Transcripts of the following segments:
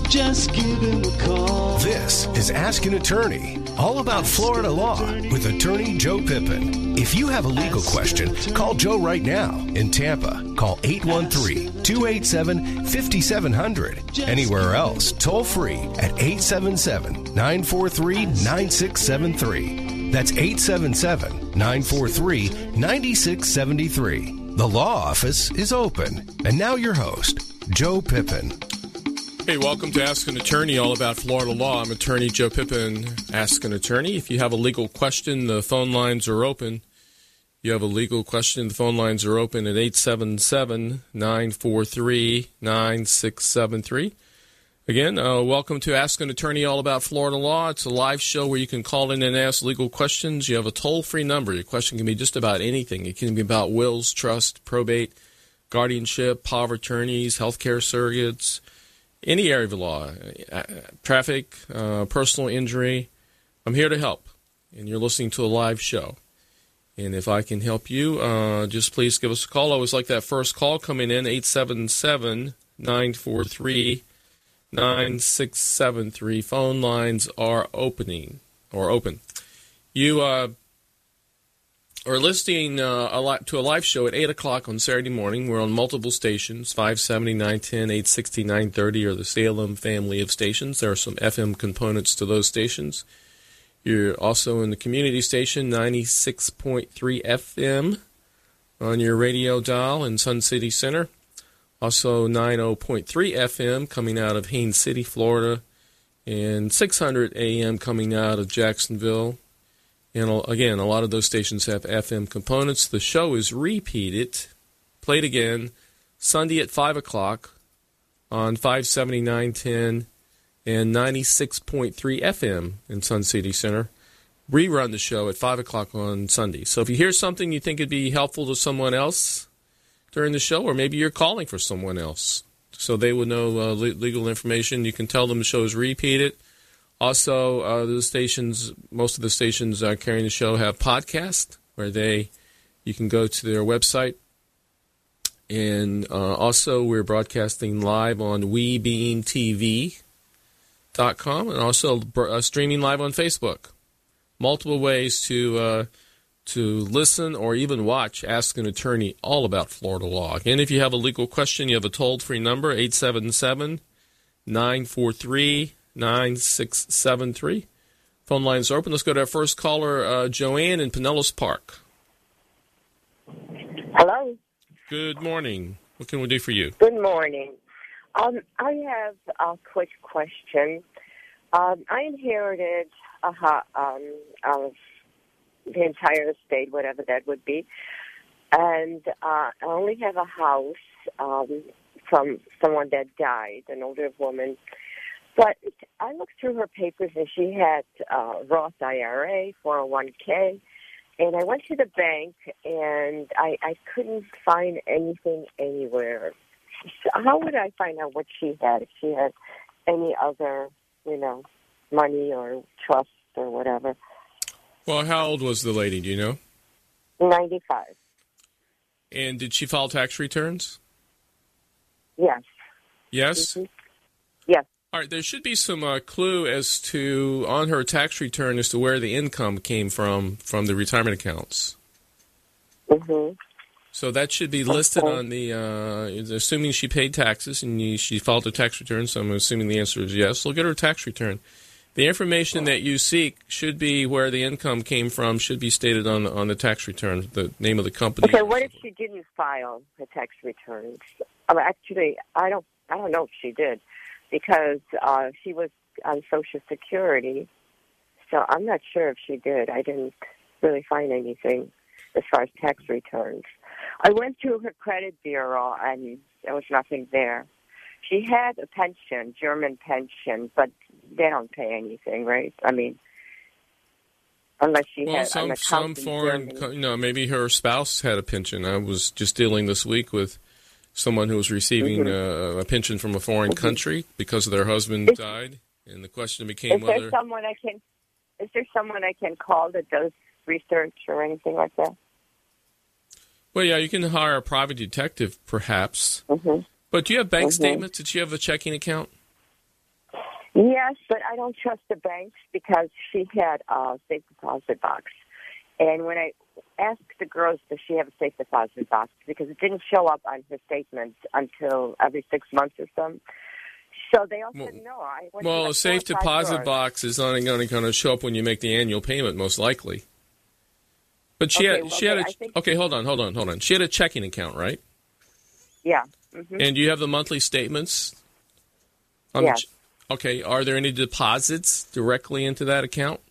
Just give him a call. This is Ask an Attorney, all about Florida law with attorney Joe Pippin. If you have a legal question, call Joe right now in Tampa. Call 813-287-5700. Anywhere else, toll free at 877-943-9673. That's 877-943-9673. The law office is open. And now your host, Joe Pippin. Hey, welcome to Ask an Attorney, all about Florida law. I'm attorney Joe Pippin, Ask an Attorney. If you have a legal question, the phone lines are open. You have a legal question, the phone lines are open at 877-943-9673. Again, welcome to Ask an Attorney, all about Florida law. It's a live show where you can call in and ask legal questions. You have a toll-free number. Your question can be just about anything. It can be about wills, trust, probate, guardianship, power of attorneys, healthcare surrogates, any area of law, traffic, personal injury. I'm here to help, and you're listening to a live show. And if I can help you, just please give us a call. I always like that first call coming in, 877-943-9673. Phone lines are open. You are listening to a live show at 8 o'clock on Saturday morning. We're on multiple stations, 570, 910, 860, 930 are the Salem family of stations. There are some FM components to those stations. You're also in the community station, 96.3 FM on your radio dial in Sun City Center. Also 90.3 FM coming out of Haines City, Florida, and 600 AM coming out of Jacksonville. And again, a lot of those stations have FM components. The show is repeated, played again, Sunday at 5 o'clock on 570, 910, and 96.3 FM in Sun City Center. Rerun the show at 5 o'clock on Sunday. So if you hear something you think would be helpful to someone else during the show, or maybe you're calling for someone else so they would know legal information, you can tell them the show is repeated. Also, most of the stations carrying the show have podcasts where you can go to their website. And also, we're broadcasting live on WeBeamTV.com and also streaming live on Facebook. Multiple ways to listen or even watch Ask an Attorney, all about Florida law. Again, if you have a legal question, you have a toll-free number, 877-943-9673. Phone lines are open. Let's go to our first caller, Joanne in Pinellas Park. Hello. Good morning. What can we do for you? Good morning. I have a quick question. I inherited the entire estate, whatever that would be, and I only have a house from someone that died, an older woman. But I looked through her papers, and she had Roth IRA, 401k, and I went to the bank, and I couldn't find anything anywhere. So how would I find out what she had, if she had any other, money or trust or whatever? Well, how old was the lady, do you know? 95. And did she file tax returns? Yes. Yes? Mm-hmm. Yes. All right, there should be some clue as to, on her tax return, as to where the income came from the retirement accounts. Mm-hmm. So that should be listed on the, assuming she paid taxes and she filed a tax return, so I'm assuming the answer is yes. Look at her tax return. The information that you seek should be where the income came from, should be stated on the tax return, the name of the company. Okay, what if she didn't file the tax returns? Actually, I don't know if she did, because she was on Social Security, so I'm not sure if she did. I didn't really find anything as far as tax returns. I went to her credit bureau, and there was nothing there. She had a pension, German pension, but they don't pay anything, right? I mean, unless she had an account some in foreign, Germany. maybe her spouse had a pension. I was just dealing this week with someone who was receiving a pension from a foreign country because their husband died, and the question became whether... Is there someone I can call that does research or anything like that? Well, yeah, you can hire a private detective, perhaps. Mm-hmm. But do you have bank statements? Did you have a checking account? Yes, but I don't trust the banks because she had a safe deposit box. And when I asked the girls, does she have a safe deposit box, because it didn't show up on her statements until every 6 months or so. So they all said no. Well, a safe deposit box is only going to show up when you make the annual payment, most likely. But she had hold on. She had a checking account, right? Yeah. Mm-hmm. And do you have the monthly statements? Yes. Okay. Are there any deposits directly into that account?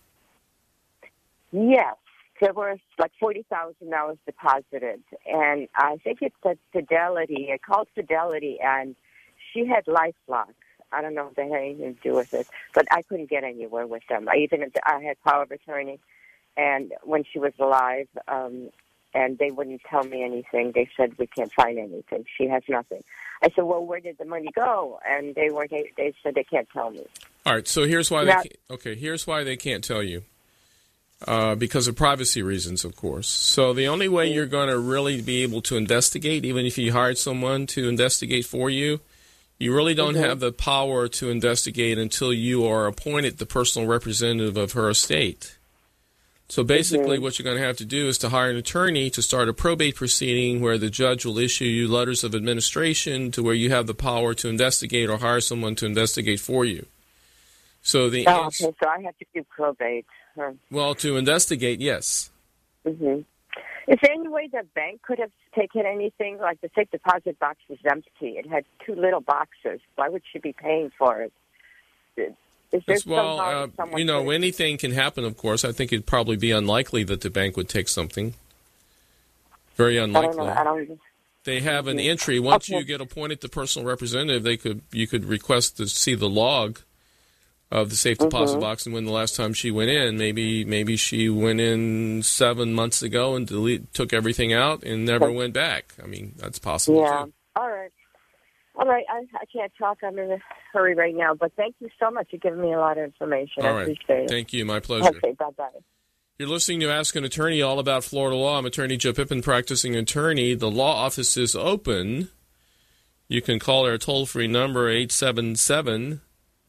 Yes. There was like $40,000 deposited, and I think it said Fidelity. I called Fidelity, and she had LifeLock. I don't know if they had anything to do with it, but I couldn't get anywhere with them. I had power of attorney, and when she was alive, and they wouldn't tell me anything. They said, we can't find anything. She has nothing. I said, well, where did the money go? And they said they can't tell me. All right, so here's why here's why they can't tell you. Because of privacy reasons, of course. So the only way you're going to really be able to investigate, even if you hired someone to investigate for you, you really don't have the power to investigate until you are appointed the personal representative of her estate. So basically what you're going to have to do is to hire an attorney to start a probate proceeding where the judge will issue you letters of administration to where you have the power to investigate or hire someone to investigate for you. So okay, so I have to do probate. Huh. Well, to investigate, yes. Mm-hmm. Is there any way the bank could have taken anything? Like the safe deposit box was empty. It had 2 little boxes. Why would she be paying for it? Is there anything can happen, of course. I think it'd probably be unlikely that the bank would take something. Very unlikely. I don't They have an entry. Once you get appointed the personal representative, you could request to see the log of the safe deposit box and when the last time she went in. Maybe she went in 7 months ago and took everything out and never went back. I mean, that's possible too. All right. I can't talk. I'm in a hurry right now, but thank you so much. You've given me a lot of information. All I right. appreciate it. Thank you. My pleasure. Okay, bye-bye. You're listening to Ask an Attorney, all about Florida law. I'm Attorney Joe Pippin, practicing attorney. The law office is open. You can call our toll-free number, 877-943-9673,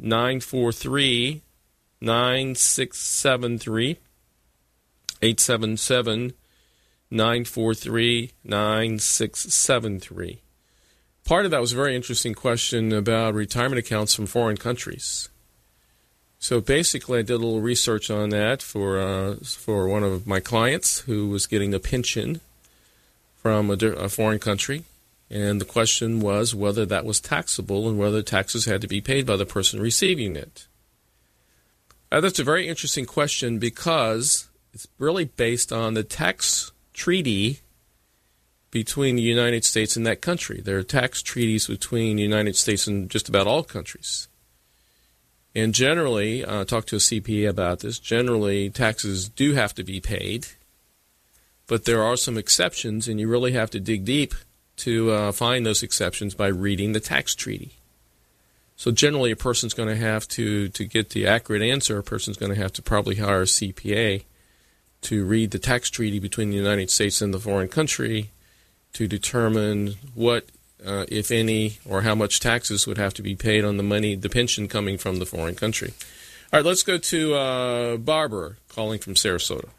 877-943-9673. Part of that was a very interesting question about retirement accounts from foreign countries. So basically, I did a little research on that for one of my clients who was getting a pension from a foreign country. And the question was whether that was taxable and whether taxes had to be paid by the person receiving it. That's a very interesting question because it's really based on the tax treaty between the United States and that country. There are tax treaties between the United States and just about all countries. And generally, talk to a CPA about this, generally taxes do have to be paid, but there are some exceptions, and you really have to dig deep to find those exceptions by reading the tax treaty. So generally, a person's going to have to get the accurate answer, a person's going to have to probably hire a CPA to read the tax treaty between the United States and the foreign country to determine what, if any, or how much taxes would have to be paid on the pension coming from the foreign country. All right, let's go to Barbara calling from Sarasota.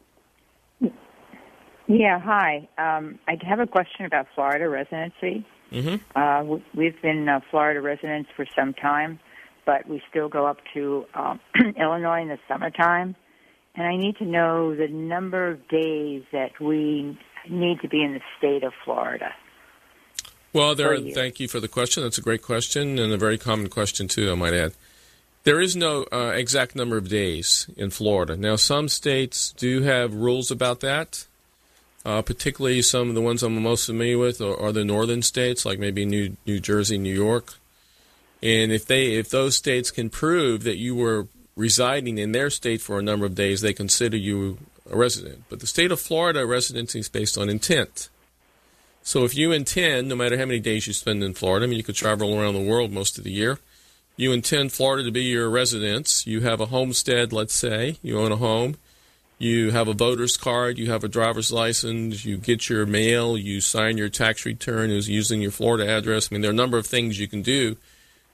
Yeah, hi. I have a question about Florida residency. Mm-hmm. We've been Florida residents for some time, but we still go up to Illinois in the summertime. And I need to know the number of days that we need to be in the state of Florida. Well, thank you for the question. That's a great question and a very common question, too, I might add. There is no exact number of days in Florida. Now, some states do have rules about that. Particularly some of the ones I'm most familiar with are the northern states, like maybe New Jersey, New York. And if those states can prove that you were residing in their state for a number of days, they consider you a resident. But the state of Florida residency is based on intent. So if you intend, no matter how many days you spend in Florida, I mean, you could travel around the world most of the year, you intend Florida to be your residence, you have a homestead, let's say, you own a home, you have a voter's card, you have a driver's license, you get your mail, you sign your tax return using your Florida address. I mean, there are a number of things you can do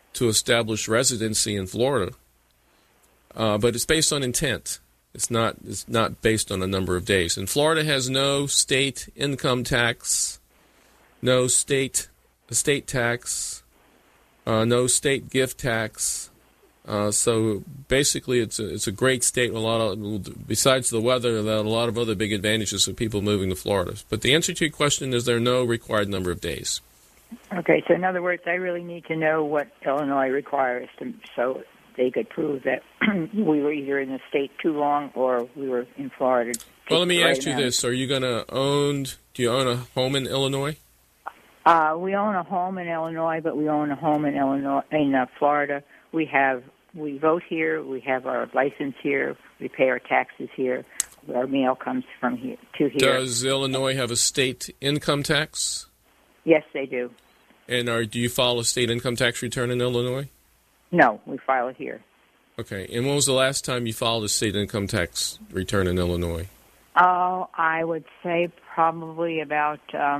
to establish residency in Florida, but it's based on intent. It's not based on a number of days. And Florida has no state income tax, no state estate tax, no state gift tax. So basically, it's a great state with a lot of, besides the weather, a lot of other big advantages of people moving to Florida. But the answer to your question is there are no required number of days. Okay, so in other words, I really need to know what Illinois requires so they could prove that we were either in the state too long or we were in Florida. Well, let me ask you this. Are you going to do you own a home in Illinois? We own a home in Illinois, but we own a home in Florida. We vote here. We have our license here. We pay our taxes here. Our mail comes from here to here. Does Illinois have a state income tax? Yes, they do. And do you file a state income tax return in Illinois? No, we file it here. Okay. And when was the last time you filed a state income tax return in Illinois? Oh, I would say probably about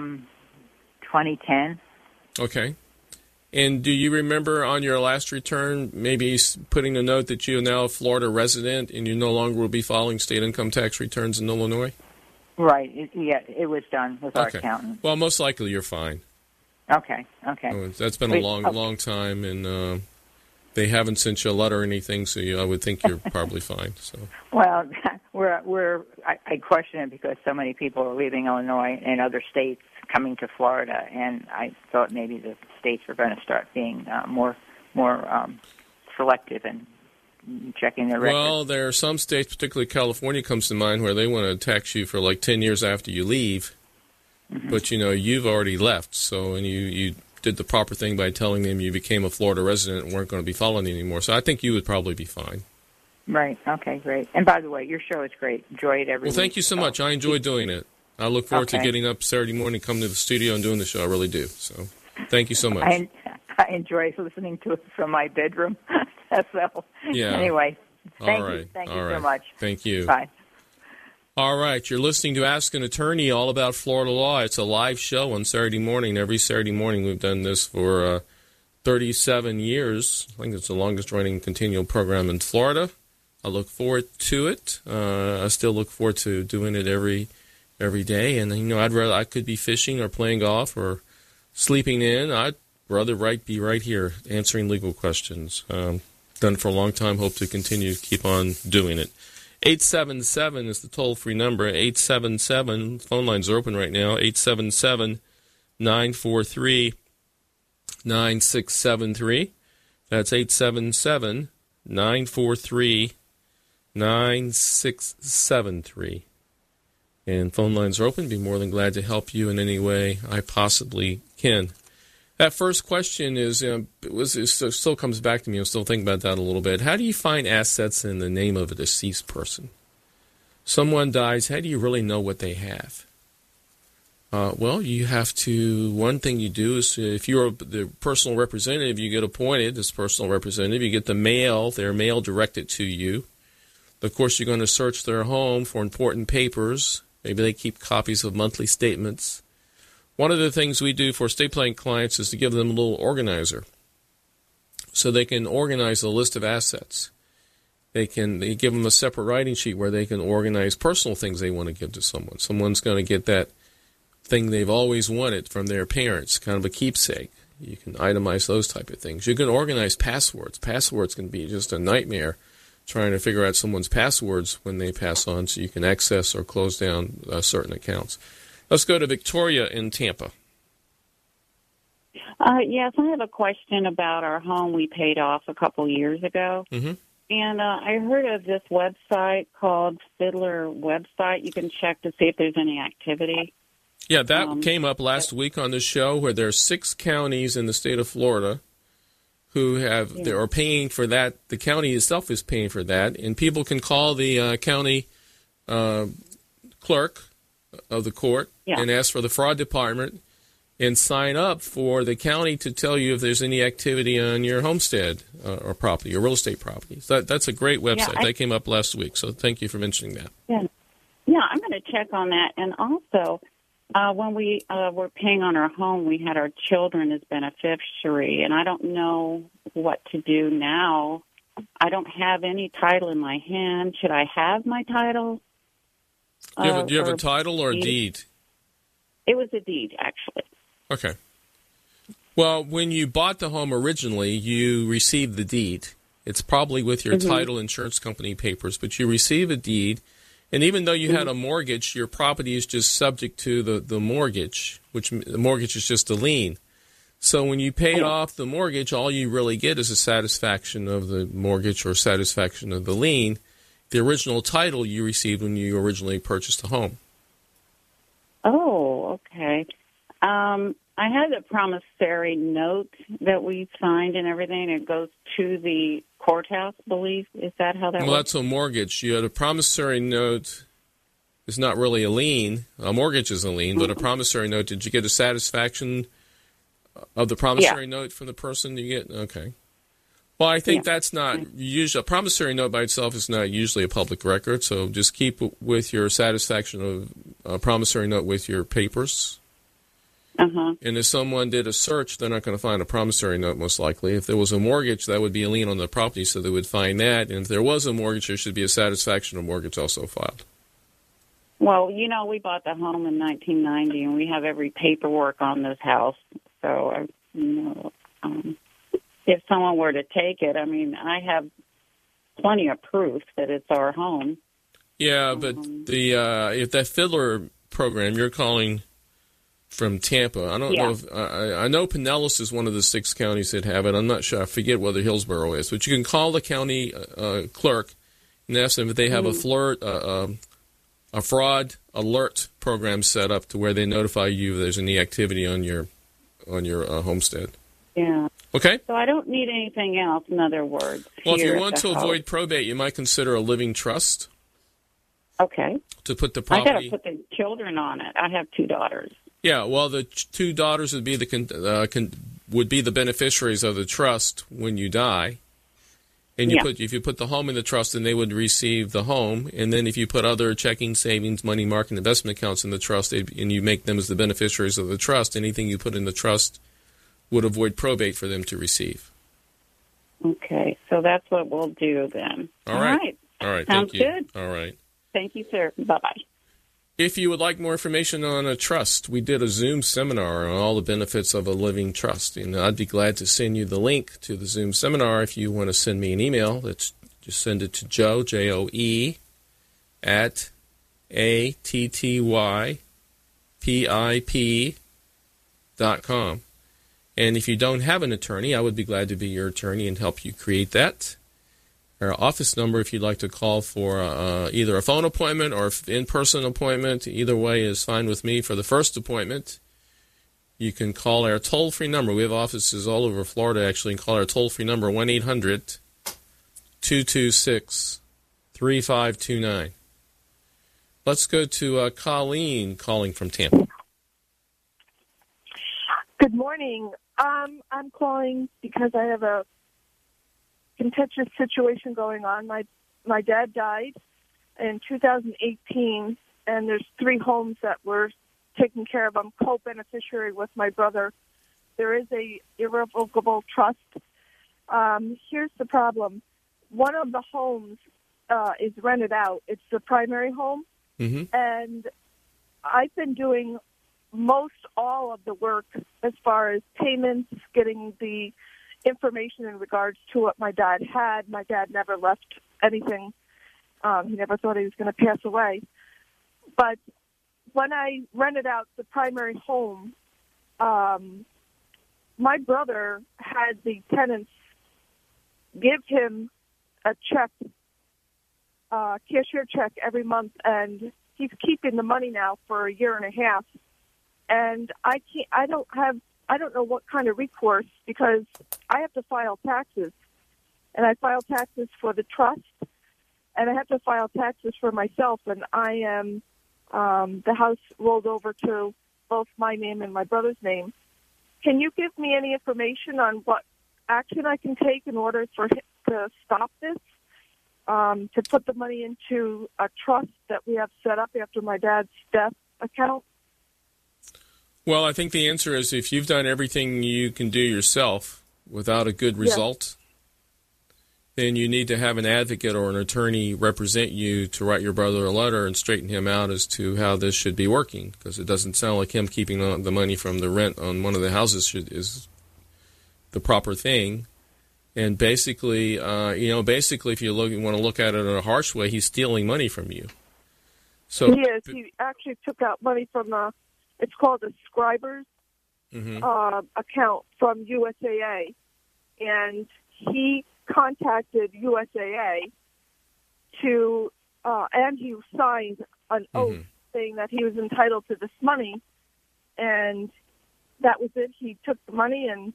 2010. Okay. And do you remember on your last return maybe putting a note that you are now a Florida resident and you no longer will be filing state income tax returns in Illinois? Right. It was done with our accountant. Well, most likely you're fine. Okay. That's been a long time, and they haven't sent you a letter or anything, so I would think you're probably fine. So. Well, I question it because so many people are leaving Illinois and other states coming to Florida, and I thought maybe the states were going to start being more selective and checking their records. Well, there are some states, particularly California comes to mind, where they want to tax you for like 10 years after you leave. Mm-hmm. But, you've already left, and you did the proper thing by telling them you became a Florida resident and weren't going to be following anymore. So I think you would probably be fine. Right. Okay, great. And by the way, your show is great. Enjoy it every week. Well, thank you so much. I enjoy doing it. I look forward to getting up Saturday morning, coming to the studio and doing the show. I really do. So thank you so much. I enjoy listening to it from my bedroom. So anyway, thank you. Thank you so much. Thank you. Bye. All right, you're listening to Ask an Attorney, all about Florida law. It's a live show on Saturday morning. Every Saturday morning, we've done this for 37 years. I think it's the longest-running continual program in Florida. I look forward to it. I still look forward to doing it every day. And I could be fishing or playing golf or sleeping in. I'd rather be right here answering legal questions. Done it for a long time. Hope to continue to keep on doing it. 877 is the toll-free number. 877. Phone lines are open right now. 877-943-9673. That's 877-943-9673. And phone lines are open. Be more than glad to help you in any way I possibly can. That first question is, it still comes back to me. I'm still thinking about that a little bit. How do you find assets in the name of a deceased person? Someone dies. How do you really know what they have? Well, you have to. One thing you do is, if you're the personal representative, you get appointed as personal representative. You get their mail directed to you. Of course, you're going to search their home for important papers. Maybe they keep copies of monthly statements. One of the things we do for estate planning clients is to give them a little organizer so they can organize a list of assets. They give them a separate writing sheet where they can organize personal things they want to give to someone. Someone's going to get that thing they've always wanted from their parents, kind of a keepsake. You can itemize those type of things. You can organize passwords. Passwords can be just a nightmare trying to figure out someone's passwords when they pass on so you can access or close down certain accounts. Let's go to Victoria in Tampa. Yes, I have a question about our home we paid off a couple years ago. Mm-hmm. And I heard of this website called Fiddler website. You can check to see if there's any activity. Yeah, that came up last week on the show where there are 6 counties in the state of Florida who are paying for that. The county itself is paying for that. And people can call the county clerk of the court and ask for the fraud department and sign up for the county to tell you if there's any activity on your homestead or property, or real estate property. So that's a great website. That came up last week, so thank you for mentioning that. Yeah, I'm going to check on that. And also, When we were paying on our home, we had our children as beneficiary, and I don't know what to do now. I don't have any title in my hand. Should I have my title? Do you have a title or a deed? It was a deed, actually. Okay. Well, when you bought the home originally, you received the deed. It's probably with your title insurance company papers, but you receive a deed. And even though you had a mortgage, your property is just subject to the mortgage, which the mortgage is just a lien. So when you paid off the mortgage, all you really get is a satisfaction of the mortgage or satisfaction of the lien. The original title you received when you originally purchased the home. Oh, okay. I had a promissory note that we signed and everything. It goes to the courthouse, I believe. Is that how that works? Well, that's a mortgage. You had a promissory note. It's not really a lien. A mortgage is a lien, but a promissory note, did you get a satisfaction of the promissory note from the person you get? Okay. Well, I think that's not usually. A promissory note by itself is not usually a public record, so just keep with your satisfaction of a promissory note with your papers. And if someone did a search, they're not going to find a promissory note, most likely. If there was a mortgage, that would be a lien on the property, so they would find that. And if there was a mortgage, there should be a satisfaction of mortgage also filed. Well, you know, we bought the home in 1990, and we have every paperwork on this house. So, if someone were to take it, I mean, I have plenty of proof that it's our home. Yeah, but if that Fiddler program you're calling from Tampa, I don't know if I know Pinellas is one of the 6 counties that have it. I'm not sure. I forget whether Hillsborough is, but you can call the county clerk and ask them if they have a fraud alert program set up to where they notify you if there's any activity on your homestead. Yeah. Okay. So I don't need anything else. In other words, well, if you want to avoid probate, you might consider a living trust. Okay. To put the property. I got to put the children on it. I have 2 daughters. Yeah, well, the 2 daughters would be the beneficiaries of the trust when you die, and if you put the home in the trust, then they would receive the home, and then if you put other checking, savings, money market, investment accounts in the trust, and you make them as the beneficiaries of the trust, anything you put in the trust would avoid probate for them to receive. Okay, so that's what we'll do then. All right. Sounds thank you. Good. All right. Thank you, sir. Bye-bye. If you would like more information on a trust, we did a Zoom seminar on all the benefits of a living trust. And I'd be glad to send you the link to the Zoom seminar. If you want to send me an email, just send it to Joe, Joe, at attypip.com. And if you don't have an attorney, I would be glad to be your attorney and help you create that. Our office number, if you'd like to call for either a phone appointment or in-person appointment, either way is fine with me. For the first appointment, you can call our toll-free number. We have offices all over Florida, actually, and call our toll-free number, 1-800-226-3529. Let's go to Colleen calling from Tampa. Good morning. I'm calling because I have a contentious situation going on. My dad died in 2018, and there's 3 homes that were taken care of. I'm co-beneficiary with my brother. There is a irrevocable trust. Here's the problem. One of the homes is rented out. It's the primary home, and I've been doing most all of the work as far as payments, getting the information in regards to what my dad had. My dad never left anything. He never thought he was going to pass away. But when I rented out the primary home, my brother had the tenants give him a check, cashier check every month, and he's keeping the money now for a year and a half. And I don't know what kind of recourse, because I have to file taxes, and I file taxes for the trust, and I have to file taxes for myself, and I am the house rolled over to both my name and my brother's name. Can you give me any information on what action I can take in order for him to stop this, to put the money into a trust that we have set up after my dad's death account? Well, I think the answer is if you've done everything you can do yourself without a good result, then you need to have an advocate or an attorney represent you to write your brother a letter and straighten him out as to how this should be working, because it doesn't sound like him keeping the money from the rent on one of the houses is the proper thing. And basically, if you want to look at it in a harsh way, he's stealing money from you. So he is. He actually took out money from it's called a Scribers account from USAA, and he contacted USAA and he signed an oath saying that he was entitled to this money, and that was it. He took the money, and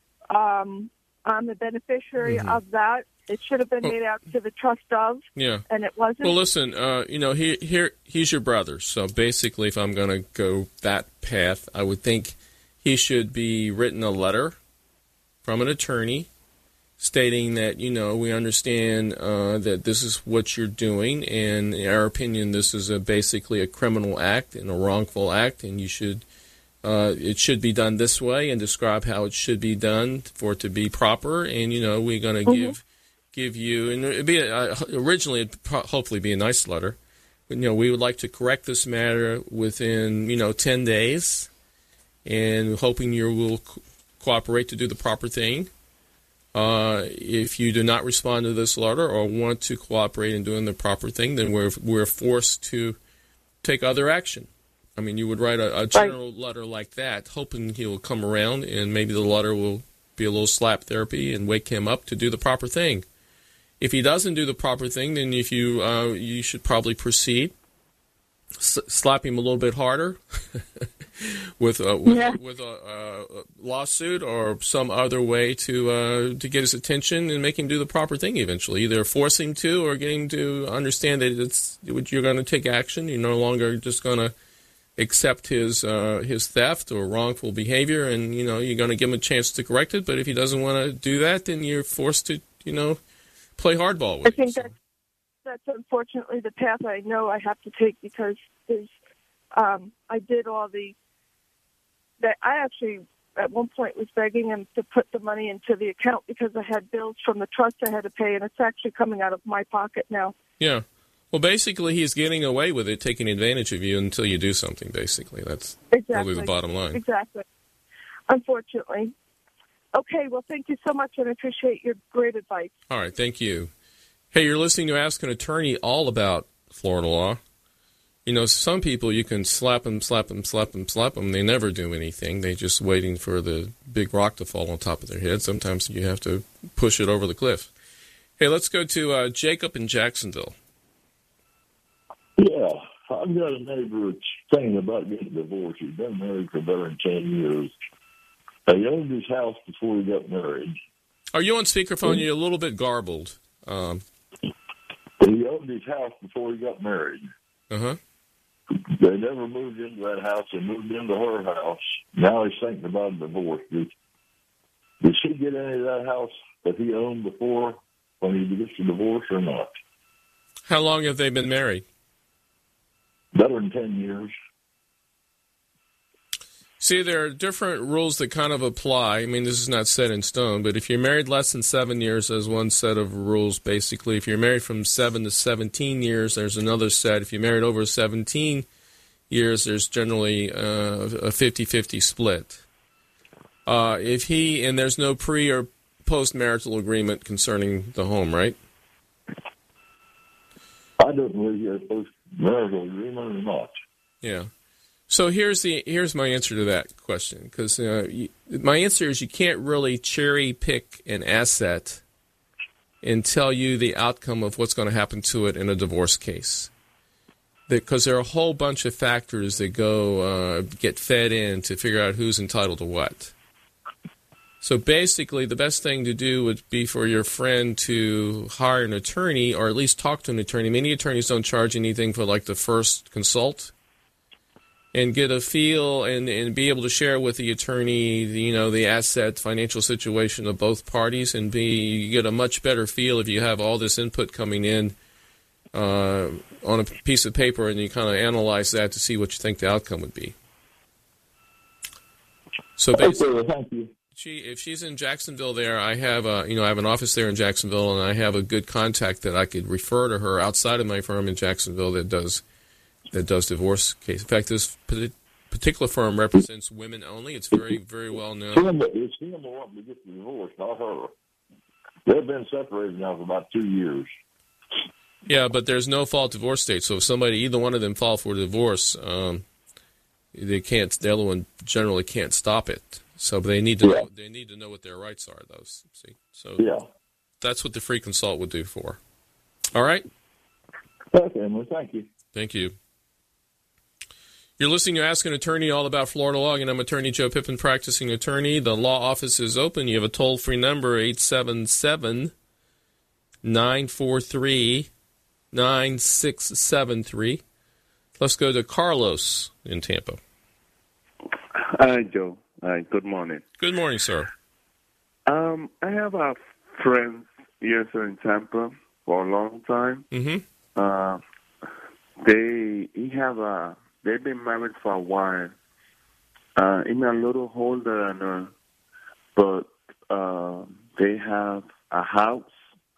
I'm the beneficiary of that. It should have been made out to the trust of, and it wasn't. Well, listen, he's your brother, so basically if I'm going to go that path, I would think he should be written a letter from an attorney stating that, we understand that this is what you're doing, and in our opinion, this is basically a criminal act and a wrongful act, and you should it should be done this way, and describe how it should be done for it to be proper, and, we're going to give you, and it'd be originally it'd hopefully be a nice letter, but, we would like to correct this matter within, 10 days, and hoping you will cooperate to do the proper thing. If you do not respond to this letter or want to cooperate in doing the proper thing, then we're forced to take other action. I mean, you would write a general letter like that, hoping he will come around, and maybe the letter will be a little slap therapy and wake him up to do the proper thing. If he doesn't do the proper thing, then if you should probably proceed, slap him a little bit harder with a lawsuit or some other way to get his attention and make him do the proper thing eventually. Either force him to or get him to understand that you're going to take action. You're no longer just going to accept his theft or wrongful behavior, and you're going to give him a chance to correct it. But if he doesn't want to do that, then you're forced to play hardball with him. I think that's unfortunately the path I know I have to take, because I did all that. I actually at one point was begging him to put the money into the account because I had bills from the trust I had to pay, and it's actually coming out of my pocket now. Yeah. Well, basically, he's getting away with it, taking advantage of you until you do something, basically. That's really the bottom line. Exactly. Unfortunately. Okay, well, thank you so much, and I appreciate your great advice. All right, thank you. Hey, you're listening to Ask an Attorney, all about Florida law. Some people, you can slap them. They never do anything. They're just waiting for the big rock to fall on top of their head. Sometimes you have to push it over the cliff. Hey, let's go to Jacob in Jacksonville. Yeah, I've got a neighbor that's thinking about getting divorced. He's been married for better than 10 years. He owned his house before he got married. Are you on speakerphone? You're a little bit garbled. He owned his house before he got married. Uh-huh. They never moved into that house. They moved into her house. Now he's thinking about a divorce. Did she get any of that house that he owned before when he gets a divorce or not? How long have they been married? Better than 10 years. See, there are different rules that kind of apply. I mean, this is not set in stone, but if you're married less than 7 years, there's one set of rules, basically. If you're married from 7 to 17 years, there's another set. If you're married over 17 years, there's generally a 50-50 split. And there's no pre- or post-marital agreement concerning the home, right? I don't believe he has post-marital agreement or not. Yeah. So here's my answer to that question, because my answer is you can't really cherry pick an asset and tell you the outcome of what's going to happen to it in a divorce case, because there are a whole bunch of factors that get fed in to figure out who's entitled to what. So basically, the best thing to do would be for your friend to hire an attorney, or at least talk to an attorney. Many attorneys don't charge anything for like the first consult, and get a feel and be able to share with the attorney, the asset, financial situation of both parties, and you get a much better feel if you have all this input coming in on a piece of paper, and you kind of analyze that to see what you think the outcome would be. So basically, Okay, thank you. if she's in Jacksonville, there I have I have an office there in Jacksonville, and I have a good contact that I could refer to her outside of my firm in Jacksonville that does divorce cases. In fact, this particular firm represents women only. It's very, very well known. It's him who wants to get the divorce, not her. They've been separated now for about 2 years. Yeah, but there's no fault divorce state. So if either one of them file for divorce, they can't. The other one generally can't stop it. So they need to know. They need to know what their rights are. Those see. So that's what the free consult would do for. All right. Okay, well, thank you. Thank you. You're listening to Ask an Attorney, all about Florida law, and I'm Attorney Joe Pippin, practicing attorney. The law office is open. You have a toll-free number, 877-943-9673. Let's go to Carlos in Tampa. Hi, Joe. Hi, good morning. Good morning, sir. I have a friend here in Tampa for a long time. Mm-hmm. They've been married for a while. I'm a little older than her, but they have a house.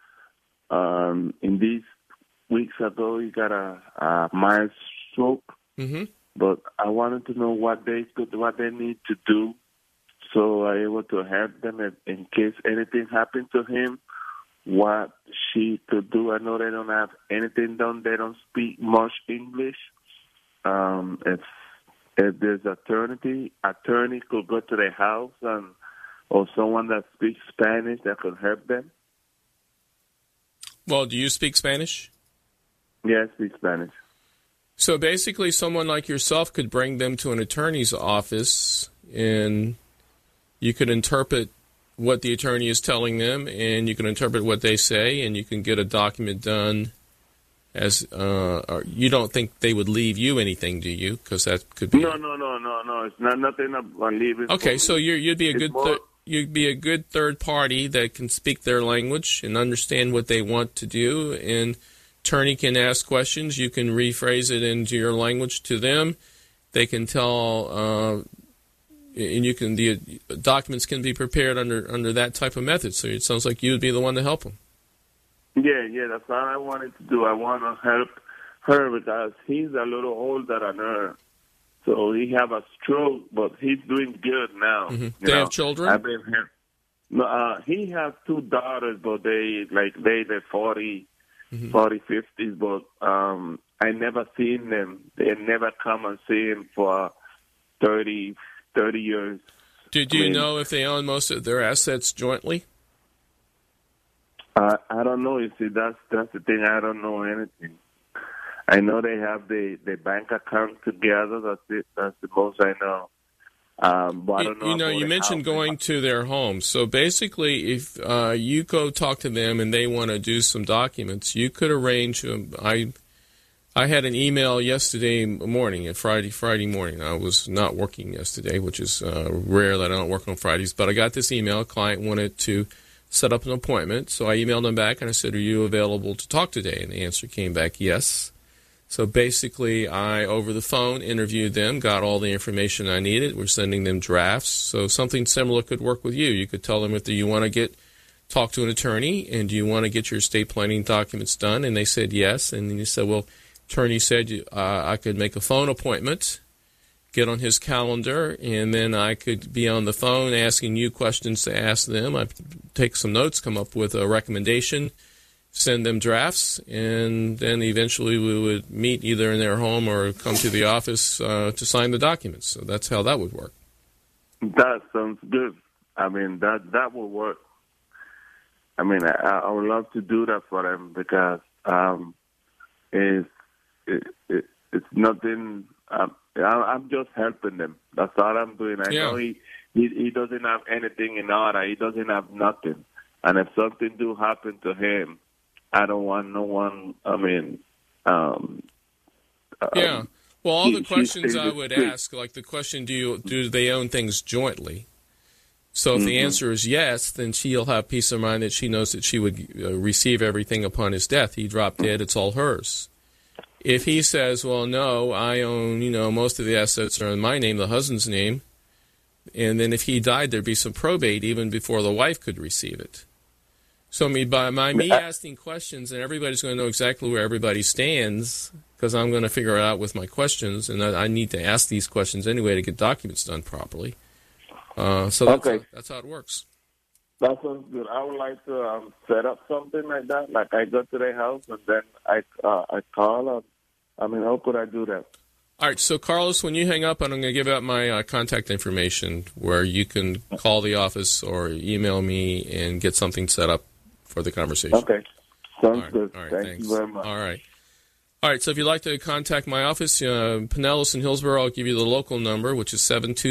In these weeks ago, he got a mild stroke. Mm-hmm. But I wanted to know what they need to do, so I'm able to help them in case anything happened to him. What she could do. I know they don't have anything done. They don't speak much English. If there's attorney could go to their house or someone that speaks Spanish that could help them. Well, do you speak Spanish? Yeah, I speak Spanish. So basically, someone like yourself could bring them to an attorney's office, and you could interpret what the attorney is telling them, and you can interpret what they say, and you can get a document done. As you don't think they would leave you anything, do you? Because that could be no. It's not nothing about leaving. Okay, so you'd be a good you'd be a good third party that can speak their language and understand what they want to do, and attorney can ask questions. You can rephrase it into your language to them. They can tell, and the documents can be prepared under that type of method. So it sounds like you would be the one to help them. Yeah, that's all I wanted to do. I want to help her because he's a little older than her. So he have a stroke, but he's doing good now. Mm-hmm. They have children? I've been here. No, he has 2 daughters, but they're 40, 50s, but I never seen them. They never come and see him for 30 years. Do you know if they own most of their assets jointly? I don't know. You see, that's the thing. I don't know anything. I know they have the bank account together. That's it. That's the most I know. But I don't know. You mentioned going to their home. So basically, if you go talk to them and they want to do some documents, you could arrange. I had an email yesterday morning, Friday morning. I was not working yesterday, which is rare that I don't work on Fridays. But I got this email. A client wanted to set up an appointment. So I emailed them back and I said, "Are you available to talk today?" And the answer came back, yes. So basically, I, over the phone, interviewed them, got all the information I needed. We're sending them drafts. So something similar could work with you. You could tell them if you want to talk to an attorney, and do you want to get your estate planning documents done? And they said yes. And then you said, well, attorney said I could make a phone appointment, get on his calendar, and then I could be on the phone asking you questions to ask them. I'd take some notes, come up with a recommendation, send them drafts, and then eventually we would meet either in their home or come to the office to sign the documents. So that's how that would work. That sounds good. I mean, that will work. I mean, I would love to do that for them because it's nothing. I'm just helping them. That's all I'm doing. I know he doesn't have anything in order. He doesn't have nothing. And if something do happen to him, I don't want no one. I mean, yeah. Well, all the questions I would ask, like the question, do they own things jointly? So if the answer is yes, then she'll have peace of mind that she knows that she would receive everything upon his death. He dropped dead; it's all hers. If he says, well, no, I own, most of the assets are in my name, the husband's name, And then if he died, there'd be some probate even before the wife could receive it. So by me asking questions, and everybody's going to know exactly where everybody stands, because I'm going to figure it out with my questions, and I need to ask these questions anyway to get documents done properly. So that's how it works. That sounds good. I would like to set up something like that. Like I go to their house and then I call. How could I do that? All right. So, Carlos, when you hang up, I'm going to give out my contact information where you can call the office or email me and get something set up for the conversation. Okay. Sounds good. All right, Thank thanks. you very much. All right. All right. So, if you'd like to contact my office, Pinellas and Hillsborough, I'll give you the local number, which is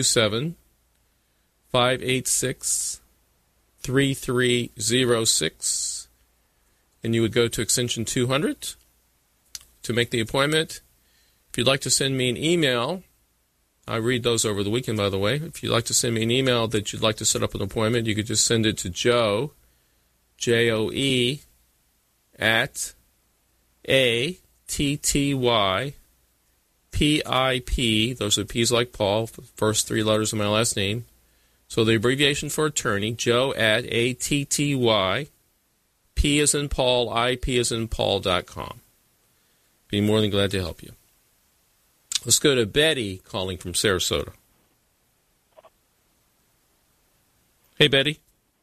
727-586-3306, and you would go to extension 200 to make the appointment. If you'd like to send me an email, I read those over the weekend, by the way. If you'd like to send me an email that you'd like to set up an appointment, you could just send it to Joe, Joe, at ATTYPIP, those are P's like Paul, first three letters of my last name. So the abbreviation for attorney, Joe at ATTY, P as in Paul, IP as in Paul.com. Be more than glad to help you. Let's go to Betty calling from Sarasota. Hey, Betty.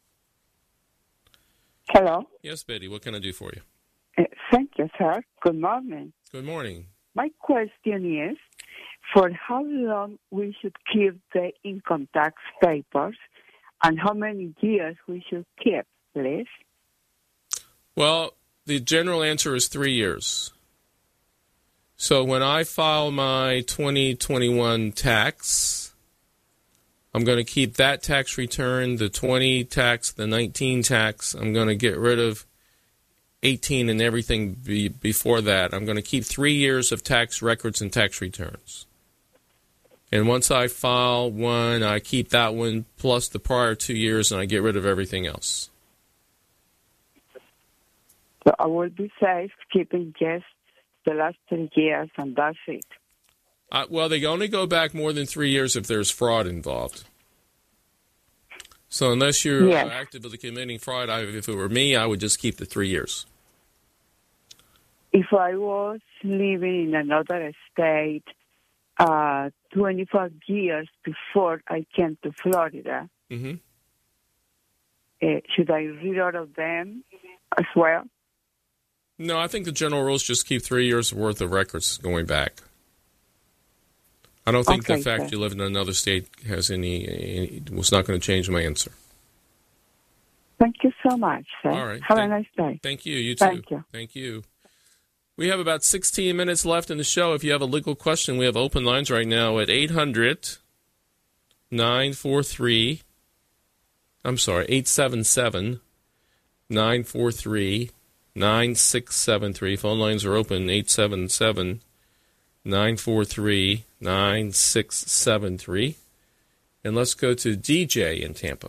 Hello. Yes, Betty. What can I do for you? Thank you, sir. Good morning. Good morning. My question is, for how long we should keep the income tax papers and how many years we should keep, please? Well, the general answer is 3 years. So when I file my 2021 tax, I'm going to keep that tax return, the 20 tax, the 19 tax. I'm going to get rid of 18 and everything before that. I'm going to keep 3 years of tax records and tax returns. And once I file one, I keep that one plus the prior 2 years, and I get rid of everything else. So I will be safe keeping just the last 3 years, and that's it. Well, they only go back more than 3 years if there's fraud involved. So unless you're actively committing fraud, if it were me, I would just keep the 3 years. If I was living in another state 25 years before I came to Florida, should I read out of them as well? No, I think the general rules just keep 3 years' worth of records going back. I don't think the fact you live in another state has was not going to change my answer. Thank you so much, sir. All right. Have a nice day. Thank you. You too. Thank you. Thank you. We have about 16 minutes left in the show. If you have a legal question, we have open lines right now at 877-943. Phone lines are open, 877-943-9673. And let's go to DJ in Tampa.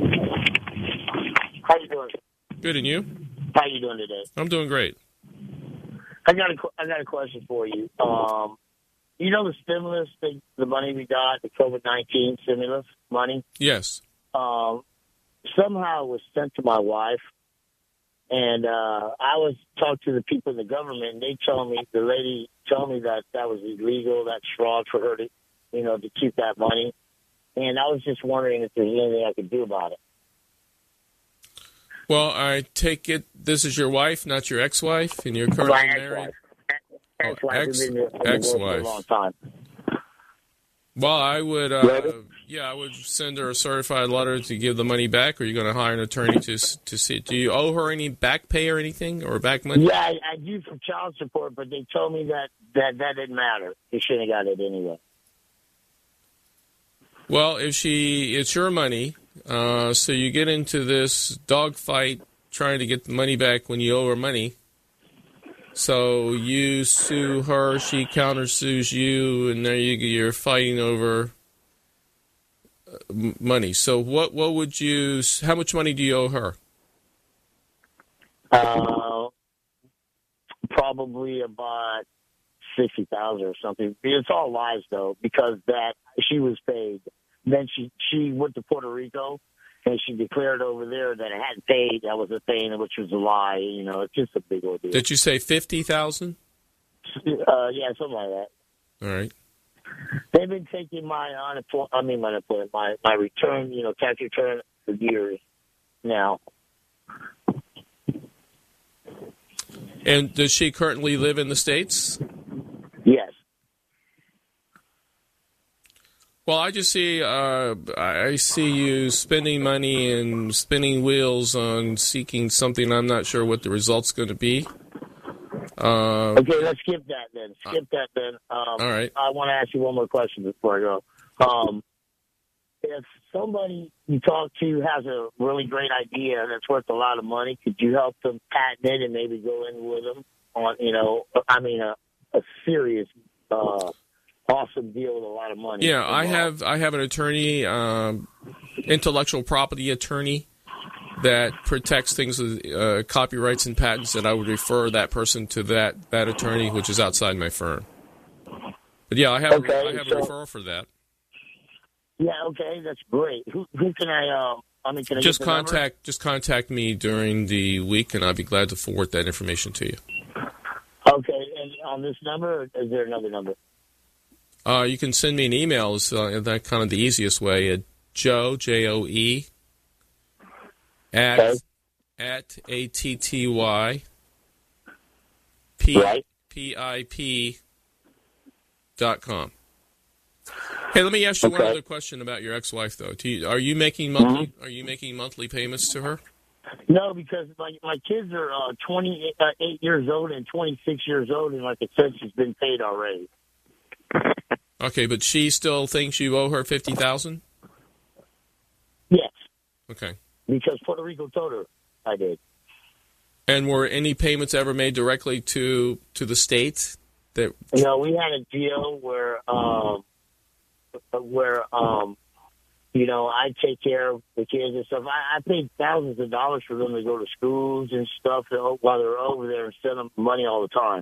How you doing? Good, and you? How you doing today? I'm doing great. I got a question for you. You know the stimulus, the money we got, the COVID-19 stimulus money? Yes. Somehow it was sent to my wife, and I was talking to the people in the government, and the lady told me that was illegal, that's fraud for her to keep that money. And I was just wondering if there's anything I could do about it. Well, I take it this is your wife, not your ex-wife, and you're currently married? Ex-wife. Ex-wife. For a long time. Well, I would, I would send her a certified letter to give the money back, or are you going to hire an attorney to see? Do you owe her any back pay or anything, or back money? Yeah, I do for child support, but they told me that didn't matter. They shouldn't have got it anyway. Well, it's your money, so you get into this dogfight trying to get the money back when you owe her money. So you sue her, she countersues you, and there you're fighting over money. So how much money do you owe her? Probably about $60,000 or something. It's all lies though, because that she was paid then she went to Puerto Rico, and she declared over there that it hadn't paid. That was a thing, which was a lie. You know, it's just a big ordeal. Did you say 50,000? Yeah, something like that. All right. They've been taking my my return, tax return for years now. And does she currently live in the States? Yes. Well, I just see I see you spending money and spinning wheels on seeking something. I'm not sure what the result's going to be. Okay, let's skip that then. All right. I want to ask you one more question before I go. If somebody you talk to has a really great idea that's worth a lot of money, could you help them patent it and maybe go in with them on, a serious, awesome deal with a lot of money? Yeah, I have an attorney, intellectual property attorney, that protects things with copyrights and patents, that I would refer that person to that attorney, which is outside my firm. But yeah, I have a referral for that. Yeah, okay, that's great. Who can I? Can I just get the number? Just contact me during the week, and I'd be glad to forward that information to you. Okay, and on this number, or is there another number? You can send me an email. Is that kind of the easiest way? At Joe, Joe, at ATTYPIP.com. Hey, let me ask you one other question about your ex-wife, though. Are you making monthly? Are you making monthly payments to her? No, because my kids are 28 years old and 26 years old, and like I said, she's been paid already. Okay, but she still thinks you owe her $50,000? Yes. Okay. Because Puerto Rico told her I did. And were any payments ever made directly to the state? No, we had a deal where I take care of the kids and stuff. I paid thousands of dollars for them to go to schools and stuff while they're over there and send them money all the time.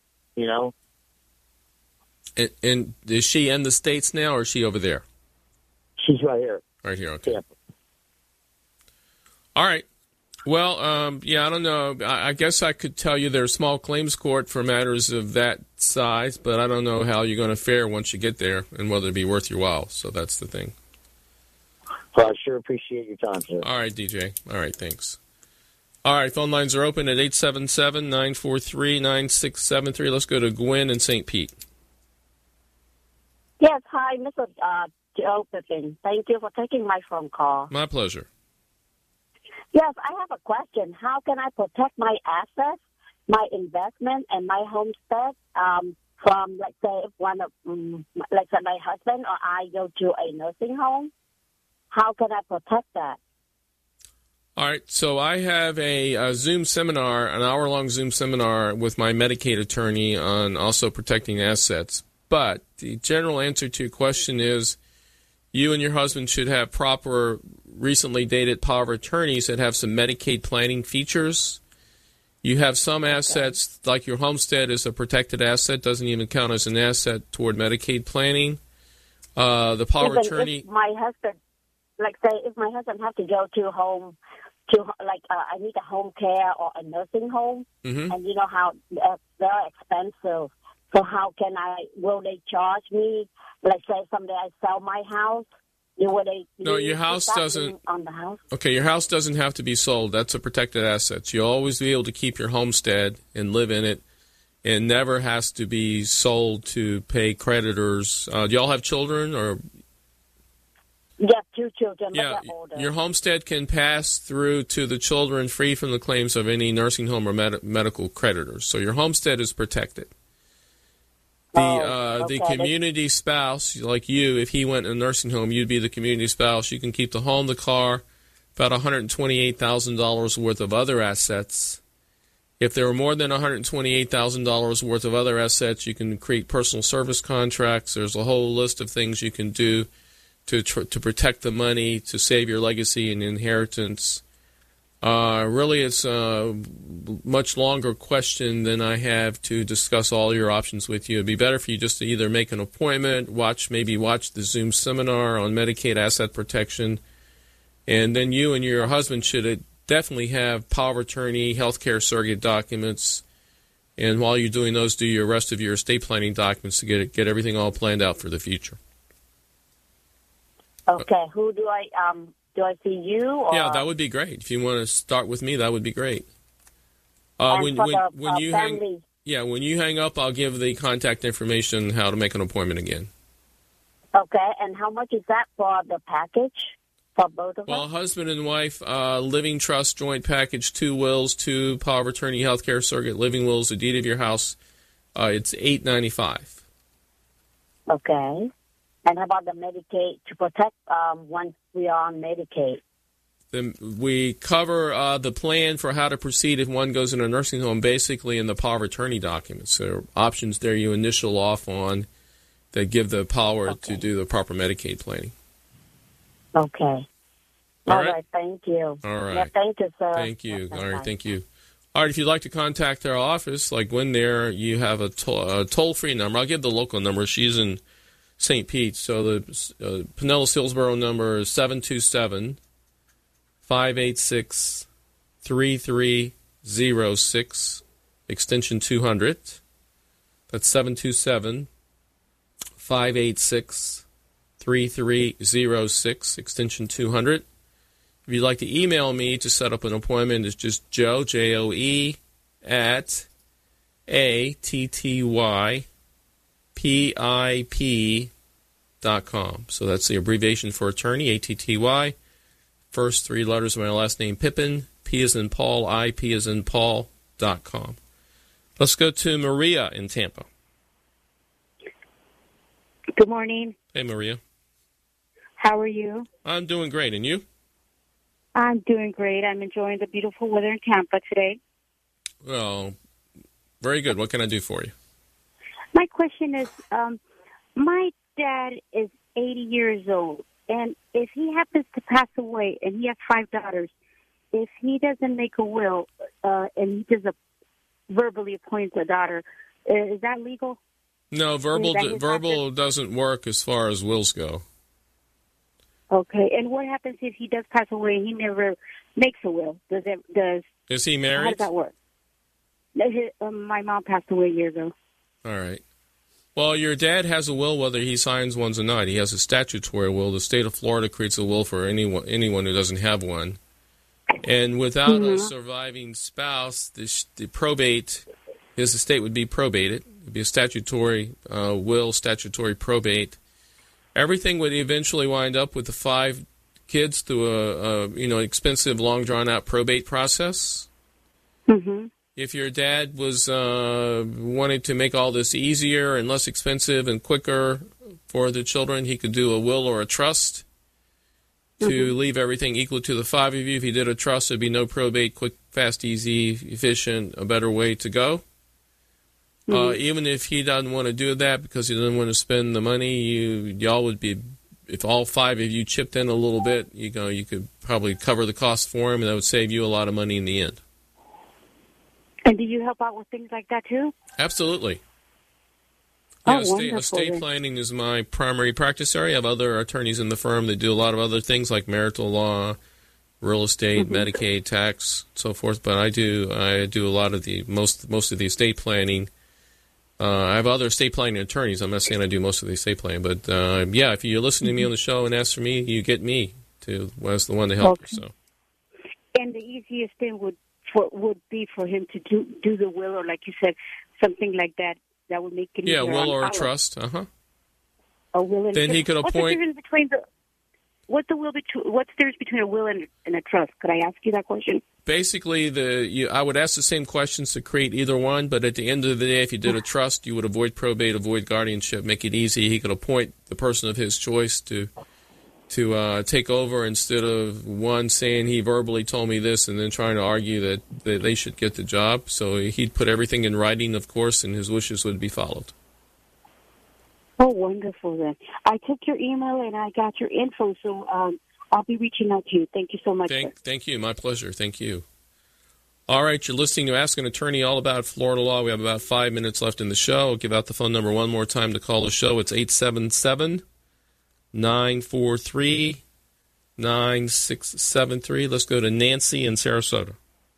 And is she in the States now, or is she over there? She's right here. Right here, okay. Yeah. All right. Well, I don't know. I guess I could tell you there's small claims court for matters of that size, but I don't know how you're going to fare once you get there and whether it'd be worth your while. So that's the thing. Well, I sure appreciate your time, sir. All right, DJ. All right, thanks. All right, phone lines are open at 877-943-9673. Let's go to Gwen in St. Pete. Yes, hi, Mr. Joe Pippin. Thank you for taking my phone call. My pleasure. Yes, I have a question. How can I protect my assets, my investment, and my homestead from, let's say, if my husband or I go to a nursing home? How can I protect that? All right, so I have a Zoom seminar, an hour-long Zoom seminar with my Medicaid attorney on also protecting assets. But the general answer to your question is you and your husband should have proper, recently dated power of attorneys that have some Medicaid planning features. You have some assets, like your homestead is a protected asset, doesn't even count as an asset toward Medicaid planning. The power of attorney... If my husband, if my husband has to go to home, I need a home care or a nursing home, and you know how they're expensive. So how will they charge me? Let's say someday I sell my house. No, your house doesn't. On the house? Okay, your house doesn't have to be sold. That's a protected asset. You'll always be able to keep your homestead and live in it. It never has to be sold to pay creditors. Do y'all have children? Or? Yeah, 2 children. Yeah, but they're older. your homestead can pass through to the children free from the claims of any nursing home or medical creditors. So your homestead is protected. The community spouse, like you, if he went in a nursing home, you'd be the community spouse. You can keep the home, the car, about $128,000 worth of other assets. If there are more than $128,000 worth of other assets, you can create personal service contracts. There's a whole list of things you can do to protect the money, to save your legacy and inheritance. Really, it's a much longer question than I have to discuss all your options with you. It'd be better for you just to either make an appointment, watch the Zoom seminar on Medicaid asset protection, and then you and your husband should definitely have power of attorney, healthcare surrogate documents, and while you're doing those, do your rest of your estate planning documents to get everything all planned out for the future. Okay, who do I see you? Or? Yeah, that would be great. If you want to start with me, that would be great. When you hang up, I'll give the contact information how to make an appointment again. Okay, and how much is that for the package for both of us? Well, husband and wife, living trust, joint package, 2 wills, 2 power of attorney, healthcare surrogate, living wills, a deed of your house. It's $895. Okay. And how about the Medicaid to protect once we are on Medicaid? We cover the plan for how to proceed if one goes in a nursing home, basically in the power of attorney documents. There are options there you initial off on that give the power to do the proper Medicaid planning. Okay. All right. Thank you. All right. Yeah, thank you, sir. Thank you. All right. Thank you. All right. If you'd like to contact our office, like when there, you have a toll-free number. I'll give the local number. She's in St. Pete. So the Pinellas Hillsborough number is 727-586-3306, extension 200. That's 727-586-3306, extension 200. If you'd like to email me to set up an appointment, it's just Joe, Joe, at ATTYPIP.com. So that's the abbreviation for attorney, ATTY. First 3 letters of my last name, Pippin, P as in Paul, IP as in Paul.com. Let's go to Maria in Tampa. Good morning. Hey, Maria. How are you? I'm doing great. And you? I'm doing great. I'm enjoying the beautiful weather in Tampa today. Well, very good. What can I do for you? My question is, my dad is 80 years old, and if he happens to pass away and he has 5 daughters, if he doesn't make a will and he just verbally appoints a daughter, is that legal? No, verbal doesn't work as far as wills go. Okay, and what happens if he does pass away and he never makes a will? Is he married? How does that work? My mom passed away years ago. All right. Well, your dad has a will whether he signs one or not. He has a statutory will. The state of Florida creates a will for anyone who doesn't have one. And without a surviving spouse, the probate, his estate would be probated. It would be a statutory will, statutory probate. Everything would eventually wind up with the 5 kids through a expensive, long drawn out probate process. Mm-hmm. If your dad was wanting to make all this easier and less expensive and quicker for the children, he could do a will or a trust to leave everything equal to the 5 of you. If he did a trust, there'd be no probate, quick, fast, easy, efficient, a better way to go. Even if he doesn't want to do that because he doesn't want to spend the money, y'all would be, if all 5 of you chipped in a little bit, you could probably cover the cost for him, and that would save you a lot of money in the end. And do you help out with things like that too? Absolutely. Oh, yeah, estate planning is my primary practice area. I have other attorneys in the firm that do a lot of other things like marital law, real estate, Medicaid, tax, so forth. But I do a lot of the most of the estate planning. I have other estate planning attorneys. I'm not saying I do most of the estate planning, but if you're listening to me on the show and ask for me, you get me as the one to help you. So. And the easiest thing would be for him to do the will, or like you said, something like that would make it easier. Yeah, will or a trust. A will and then he could appoint. What's the difference between a will and a trust? Could I ask you that question? Basically, I would ask the same questions to create either one, but at the end of the day, if you did a trust, you would avoid probate, avoid guardianship, make it easy. He could appoint the person of his choice to take over instead of one saying he verbally told me this and then trying to argue that they should get the job. So he'd put everything in writing, of course, and his wishes would be followed. Oh, wonderful then. I took your email and I got your info, so I'll be reaching out to you. Thank you so much. Thank you. My pleasure. Thank you. All right, you're listening to Ask an Attorney all about Florida law. We have about 5 minutes left in the show. I'll give out the phone number one more time to call the show. It's 877-943-9673. Let's go to Nancy in Sarasota.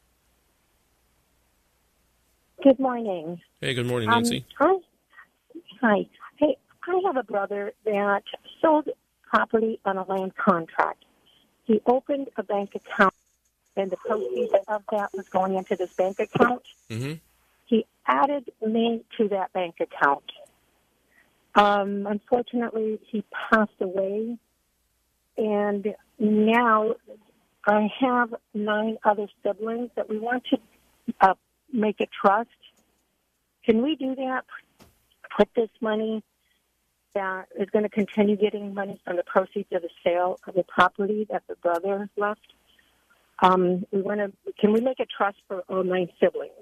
Good morning. Hey, good morning, Nancy. Hi. Hey, I have a brother that sold property on a land contract. He opened a bank account, and the proceeds of that was going into this bank account. Mm-hmm. He added me to that bank account. Unfortunately, he passed away, and now I have 9 other siblings that we want to make a trust. Can we do that? Put this money that is going to continue getting money from the proceeds of the sale of the property that the brother left. Can we make a trust for all 9 siblings?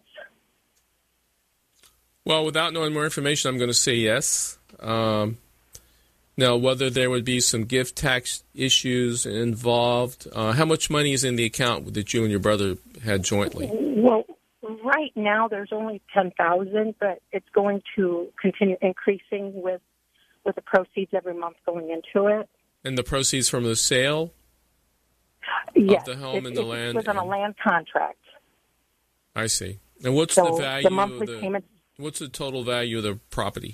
Well, without knowing more information, I'm going to say yes. Now, whether there would be some gift tax issues involved, how much money is in the account that you and your brother had jointly? Well, right now there's only $10,000, but it's going to continue increasing with the proceeds every month going into it. And the proceeds from the sale of the home and the land? It was on a land contract. I see. And what's the value? The monthly payments. What's the total value of the property?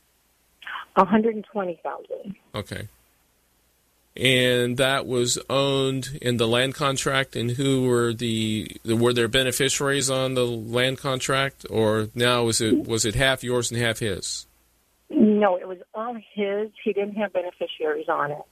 $120,000. Okay. And that was owned in the land contract, and who were there beneficiaries on the land contract, or now was it half yours and half his? No, it was all his. He didn't have beneficiaries on it.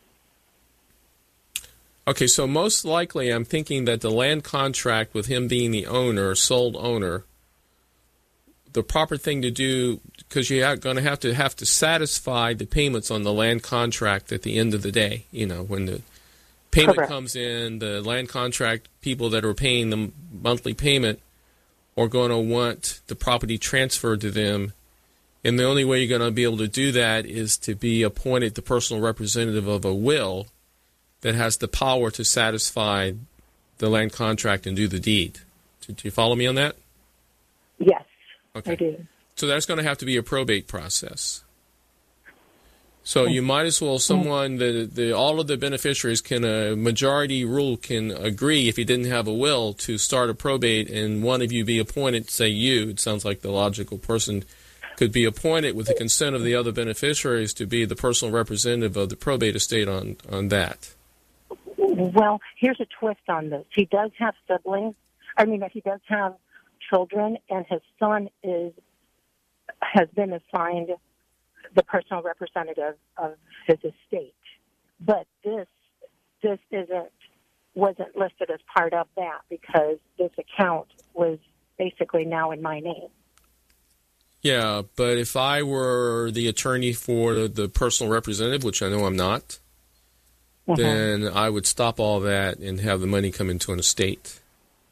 Okay, so most likely I'm thinking that the land contract, with him being the owner, sole owner, the proper thing to do, because you're going to have to satisfy the payments on the land contract at the end of the day. You know, when the payment Correct. comes in, the land contract people that are paying the monthly payment are going to want the property transferred to them. And the only way you're going to be able to do that is to be appointed the personal representative of a will that has the power to satisfy the land contract and do the deed. Do you follow me on that? Yes, okay. I do. So that's going to have to be a probate process. So you might as well, all of the beneficiaries can, a majority rule can agree, if you didn't have a will, to start a probate and one of you be appointed, say you, it sounds like the logical person, could be appointed with the consent of the other beneficiaries to be the personal representative of the probate estate on that. Well, here's a twist on this. He does have siblings. He does have children, and his son has been assigned the personal representative of his estate. But this wasn't listed as part of that because this account was basically now in my name. Yeah, but if I were the attorney for the personal representative, which I know I'm not, then I would stop all that and have the money come into an estate.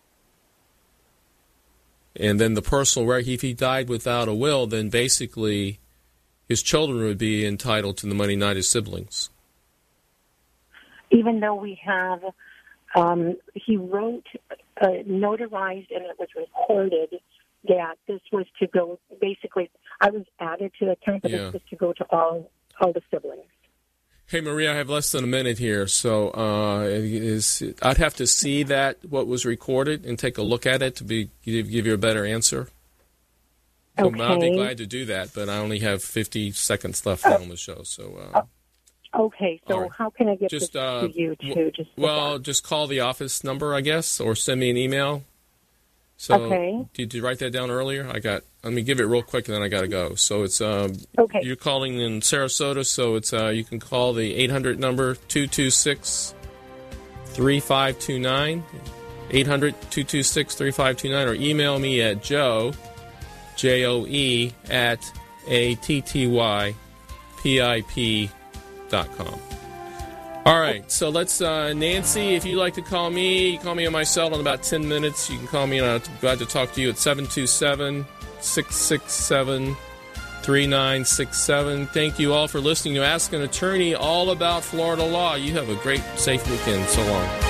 And then the personal, if he died without a will, then basically his children would be entitled to the money, not his siblings. Even though we have, he wrote, notarized, and it was recorded that this was to go, basically, I was added to the account, but this was to go to all the siblings. Hey, Maria, I have less than a minute here, so I'd have to see what was recorded and take a look at it to give you a better answer. So Okay. I'll be glad to do that, but I only have 50 seconds left on the show. So. Okay, so right. how can I get this to you, too? Just call the office number, I guess, or send me an email. So, okay. Did you write that down earlier? Let me give it real quick, and then I got to go. So it's okay. You're calling in Sarasota, so it's you can call the 800 number 226-3529, 800-226-3529, or email me at Joe, JOE at ATTYPIP.com. All right, so let's, Nancy, if you'd like to call me, you call me on my cell in about 10 minutes. You can call me, and I'm glad to talk to you at 727-667-3739. 3967. Thank you all for listening to Ask an Attorney, all about Florida law. You have a great, safe weekend. So long.